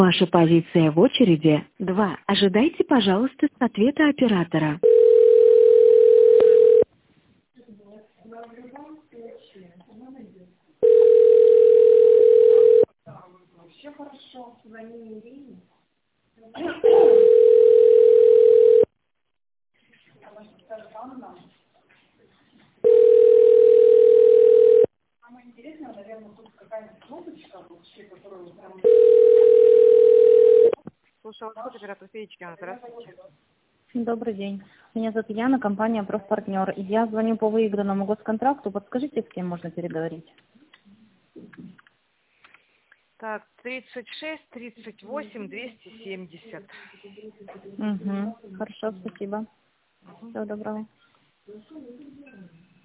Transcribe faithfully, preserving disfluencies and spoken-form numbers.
Ваша позиция в очереди два. Ожидайте, пожалуйста, ответа оператора. Все хорошо, звони Ирине. Самое интересное, наверное, тут какая-то кнопочка вообще, которую прям... Слушай, вот оператор Феечкина, здравствуйте. Добрый день. Меня зовут Яна, компания «Профпартнер». Я звоню по выигранному госконтракту. Подскажите, с кем можно переговорить? Так, тридцать шесть, тридцать восемь, двести семьдесят. Угу. Хорошо, спасибо. Всего доброго.